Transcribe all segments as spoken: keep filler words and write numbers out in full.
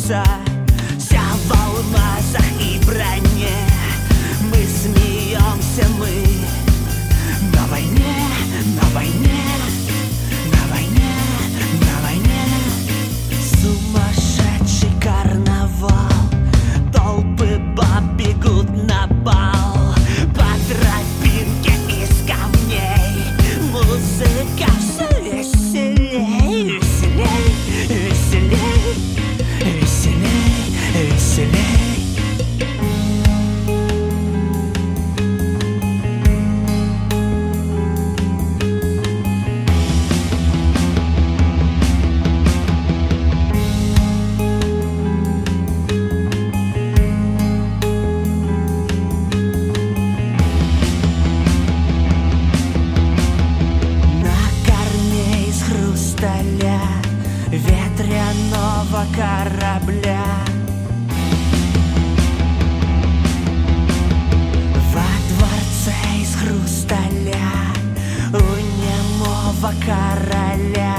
сердца, вся в алмазах и броне. Мы смеемся, мы на войне, на войне, на войне, на войне. Сумасшедший карнавал, толпы баб бегут на бал по тропинке из камней. Музыка все веселей, веселей, веселей, веселей, веселей. Ветряного корабля во дворце из хрусталя у немого короля.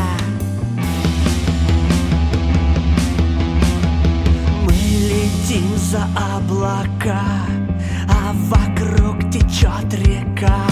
Мы летим за облака, а вокруг течет река.